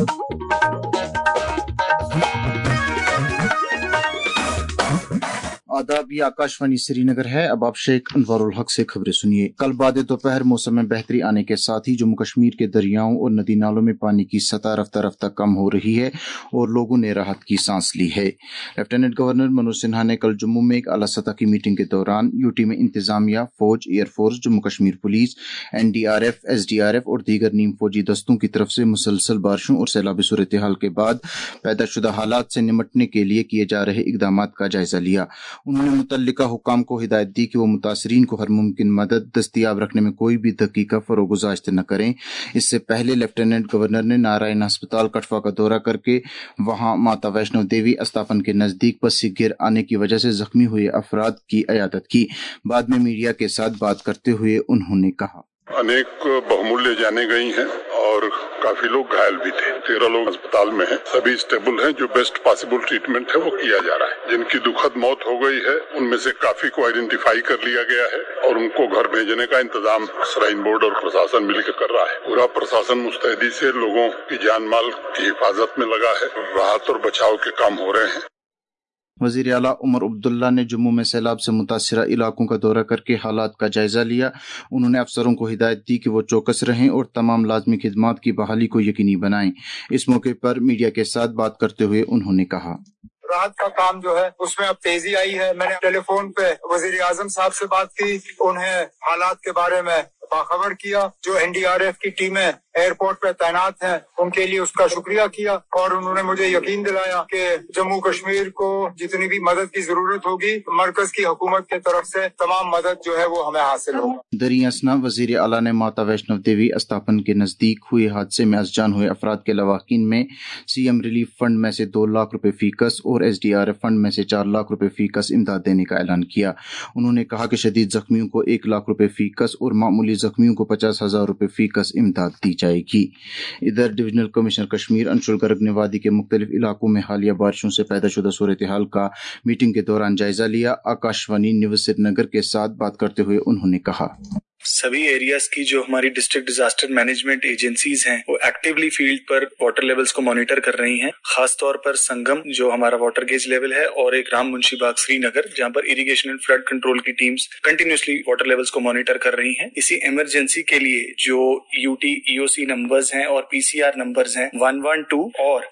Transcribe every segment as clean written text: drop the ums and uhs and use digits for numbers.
आदाब, ये आकाशवाणी श्रीनगर है। अब आप शेख अनवारुल हक से खबरें सुनिए। कल बाद दोपहर मौसम में बेहतरी आने के साथ ही जम्मू कश्मीर के दरियाओं और नदी नालों में पानी की सतह रफ्ता रफ्ता कम हो रही है और लोगों ने राहत की सांस ली है। लेफ्टिनेंट गवर्नर मनोज सिन्हा ने कल जम्मू में एक आला सतह की मीटिंग के दौरान यूटी में इंतजामिया, फौज, air force, Jammu Kashmir police, NDRF, SDRF और दीगर नीम फौजी दस्तों की तरफ से मुसलसल बारिशों और सैलाबी सूरत हाल के बाद पैदाशुदा हालात से निमटने के लिए किए जा रहे इकदाम का जायजा लिया। उन्होंने मुतल्लिका हुकाम को हिदायत दी कि वो मुतासरीन को हर मुमकिन मदद दस्तियाब रखने में कोई भी दकीका फरोगुजाश्त न करें। इससे पहले लेफ्टिनेंट गवर्नर ने नारायण अस्पताल कठवा का दौरा करके वहां माता वैष्णो देवी अस्थापन के नजदीक पस्सी गिर आने की वजह से जख्मी हुए अफराद की इयादत की। बाद में मीडिया के साथ बात करते हुए उन्होंने कहा, अनेक बहुमूल्य जाने गई हैं और काफी लोग घायल भी थे। 13 लोग अस्पताल में हैं, सभी स्टेबल हैं। जो बेस्ट पॉसिबल ट्रीटमेंट है वो किया जा रहा है। जिनकी दुखद मौत हो गई है उनमें से काफी को आइडेंटिफाई कर लिया गया है और उनको घर भेजने का इंतजाम श्राइन बोर्ड और प्रशासन मिलकर कर रहा है। पूरा प्रशासन मुस्तैदी से लोगों की जान माल की हिफाजत में लगा है। राहत और बचाव के काम हो रहे हैं। वजीर आला उमर अब्दुल्ला ने जम्मू में सैलाब से मुतासिरा इलाकों का दौरा करके हालात का जायजा लिया। उन्होंने अफसरों को हिदायत दी कि वो चौकस रहें और तमाम लाजमी खिदमात की बहाली को यकीनी बनाएं। इस मौके पर मीडिया के साथ बात करते हुए उन्होंने कहा, राहत का काम जो है उसमें अब तेजी आई है। मैंने टेलीफोन पे वजीर आजम साहब से बात की, उन्हें हालात के बारे में बाखबर किया। जो NDRF की टीमें एयरपोर्ट पे तैनात हैं उनके लिए उसका शुक्रिया किया और उन्होंने मुझे यकीन दिलाया कि जम्मू कश्मीर को जितनी भी मदद की जरूरत होगी मरकज की हुकूमत की तरफ से तमाम मदद जो है वो हमें हासिल होगी। दरिया असना वजीर आला ने माता वैष्णो देवी अस्थापन के नजदीक हुए हादसे में अज़जान हुए अफराद के लवाकिन में CM रिलीफ फंड में से 2 लाख रुपए फीकस और SDRF फंड में से 4 लाख रुपए फीकस इमदाद देने का ऐलान किया। उन्होंने कहा कि शदीद जख्मियों को 1 लाख रुपए फीकस और मामूली जख्मियों को 50,000 रुपए फीकस इमदाद दी जाएगी। इधर डिविजनल कमिश्नर कश्मीर अंशुल गर्ग ने वादी के मुख्तलिफ इलाकों में हालिया बारिशों से पैदा शुदा सूरत हाल का मीटिंग के दौरान जायजा लिया। आकाशवाणी न्यूज़ श्रीनगर के साथ बात करते हुए उन्होंने कहा, सभी एरियाज की जो हमारी डिस्ट्रिक्ट डिजास्टर मैनेजमेंट एजेंसीज हैं वो एक्टिवली फील्ड पर वाटर लेवल्स को मॉनिटर कर रही हैं। खास तौर पर संगम जो हमारा वाटर गेज लेवल है और एक राम मुंशी बाग श्रीनगर जहां पर इरिगेशन एंड फ्लड कंट्रोल की टीम्स कंटिन्यूसली वाटर लेवल्स को मॉनिटर कर रही हैं। इसी इमरजेंसी के लिए जो UT EOC नंबर्स हैं और PCR नंबर्स हैं 112 और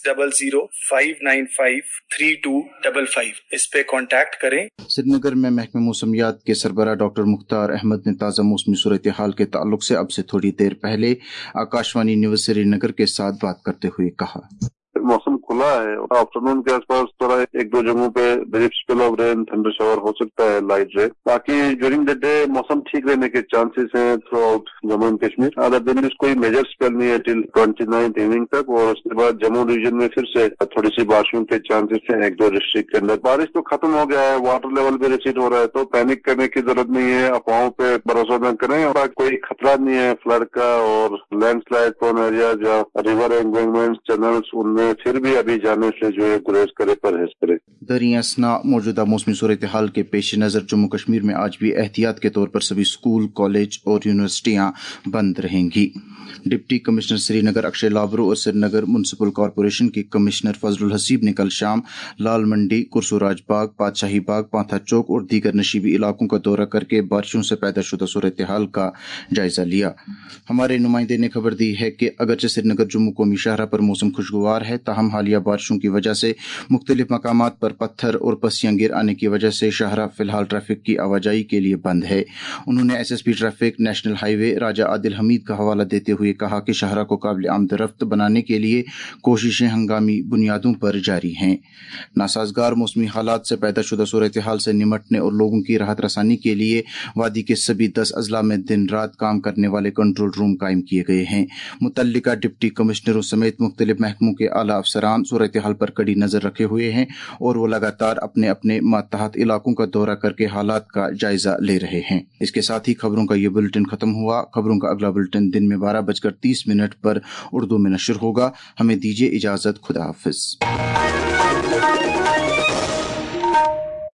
600-595-3255 इस पे कॉन्टैक्ट करें। श्रीनगर में महकमे मौसमियात के सरबराह डॉक्टर मुख्तार अहमद ने ताज़ा मौसमी सूरत हाल के ताल्लुक से अब से थोड़ी देर पहले आकाशवाणी न्यूज़ श्रीनगर के साथ बात करते हुए कहा, मौसम खुला है। आफ्टरनून के आसपास थोड़ा 1-2 जगहों पे brief spell of rain, thunder shower हो सकता है, लाइट रेन। बाकी ड्यूरिंग द डे मौसम ठीक रहने के चांसेस हैं throughout Jammu and Kashmir. Other than कोई मेजर स्पेल नहीं है टिल 29 इवनिंग तक और उसके बाद जम्मू रीजन में फिर से थोड़ी सी बारिशों के चांसेस हैं 1-2 डिस्ट्रिक्ट के अंदर। बारिश तो खत्म हो गया है, वाटर लेवल भी रिसीड हो रहा है, तो पैनिक करने की जरूरत नहीं है। अफवाहों पे भरोसा न करें और कोई खतरा नहीं है फ्लड का और लैंडस्लाइड प्रोन एरिया या रिवर एम्बैंकमेंट चैनल्स उनमें फिर भी अभी जाने से जो है गुरेज करे परहेज करे। दरिया असना मौजूदा मौसमी सूरत हाल के पेश नज़र जम्मू कश्मीर में आज भी एहतियात के तौर पर सभी स्कूल, कॉलेज और यूनिवर्सिटियां बंद रहेंगी। डिप्टी कमिश्नर श्रीनगर अक्षय लाबरू और श्रीनगर म्युनिसिपल कॉरपोरेशन के कमिश्नर फजलुल हसीब ने कल शाम लाल मंडी, कुरसुराज बाग, बादशाही बाग, पांथा चौक और दीगर नशीबी इलाकों का दौरा करके बारिशों से पैदा शुदा सूरत हाल का जायजा लिया। हमारे नुमाइंदे ने खबर दी है कि अगरचे श्रीनगर जम्मू कौमी शाहरा पर मौसम खुशगवार है, ताहम हालिया बारिशों की वजह से मुख्तलिफ मकामात पर पत्थर और पस्सियां गिर आने की वजह से शाहरा फिलहाल ट्रैफिक की आवाजाही के लिए बंद है। उन्होंने SSP traffic, national highway, Raja Adil Hameed का हवाला देते हुए कहा कि शाहरा को काबिल आमदरफ्त बनाने के लिए कोशिशें हंगामी बुनियादों पर जारी हैं। नासाजगार मौसमी हालात से पैदा शुदा सूरत हाल से निमटने और लोगों की राहत रसानी के लिए वादी के सभी 10 अजला में दिन रात काम करने वाले कंट्रोल रूम कायम किए गए हैं। मुतल्लिका डिप्टी कमिश्नरों समेत मुख्तलिफ महकमों के आला अफसरान सूरत हाल पर कड़ी नजर रखे हुए हैं और वो लगातार अपने अपने मातहत इलाकों का दौरा करके हालात का जायजा ले रहे हैं। इसके साथ ही खबरों का ये बुलेटिन खत्म हुआ। खबरों का अगला बुलेटिन दिन में 12:30 पर उर्दू में नशर होगा। हमें दीजिए इजाजत। खुदा हाफिज।